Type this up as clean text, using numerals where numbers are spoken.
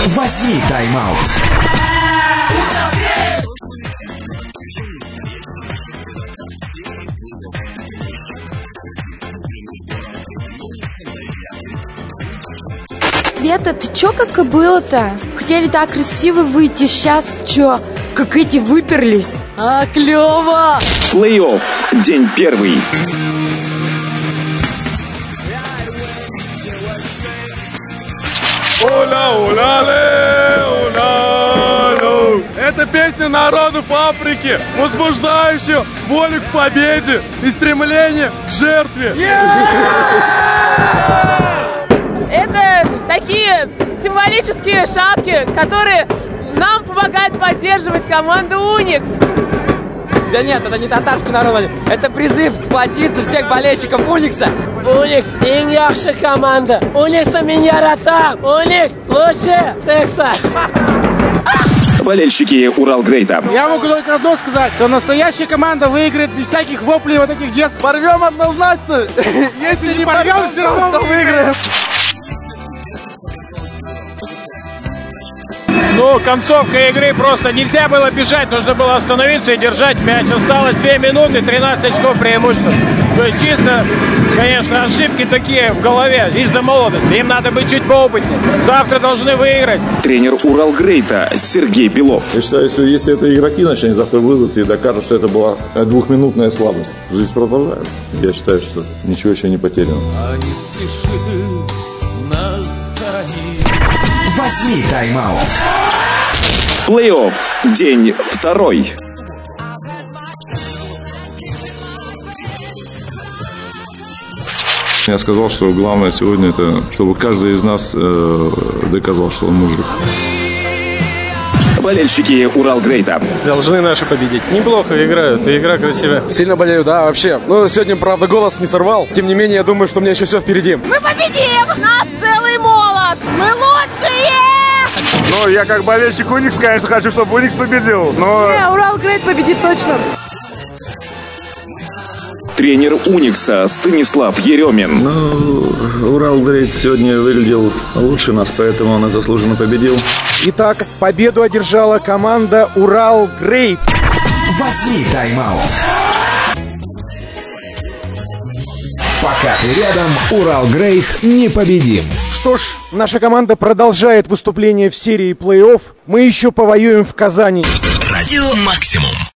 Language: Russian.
Возьми тайм-аут. Света, ты чё как кобыла-то? Хотели так красиво выйти, сейчас чё? Как эти выперлись? А, клёво! Плей-офф. День первый. Это песня народов Африки, возбуждающая волю к победе и стремление к жертве. Это такие символические шапки, которые нам помогают поддерживать команду Уникс. Да нет, это не татарский народ, это призыв сплотиться всех болельщиков Уникса. Уникс иң яхшы команда. Уникс меня рата. Уникс лучше секса. Болельщики Уралгрейта. Я могу только одно сказать, что настоящая команда выиграет без всяких воплей вот этих детских. Порвем однозначно. Если не порвем, все равно выиграем. Ну, концовка игры просто нельзя было бежать, нужно было остановиться и держать мяч. Осталось 2 минуты, 13 очков преимущества. То есть чисто, конечно, ошибки такие в голове из-за молодости. Им надо быть чуть поопытнее. Завтра должны выиграть. Тренер Уралгрейта Сергей Белов. Я считаю, если это игроки, значит, они завтра выйдут и докажут, что это была двухминутная слабость. Жизнь продолжается. Я считаю, что ничего еще не потеряно. Возьми тайм-аут. Плей-офф. День второй. Я сказал, что главное сегодня это, чтобы каждый из нас доказал, что он мужик. Болельщики Уралгрейта. Должны наши победить. Неплохо играют, и игра красивая. Сильно болею, да, вообще. Ну, сегодня, правда, голос не сорвал. Тем не менее, я думаю, что у меня еще все впереди. Мы победим! Нас целый молот! Мы лучшие! Ну, я как болельщик Уникс, конечно, хочу, чтобы Уникс победил, но... Уралгрейт победит точно! Тренер Уникса Станислав Еремин. Ну, Уралгрейт сегодня выглядел лучше нас, поэтому он и заслуженно победил. Итак, победу одержала команда Уралгрейт. Возьми тайм-аут. Пока ты рядом, Уралгрейт непобедим. Что ж, наша команда продолжает выступление в серии плей-офф. Мы еще повоюем в Казани. Радио Максимум.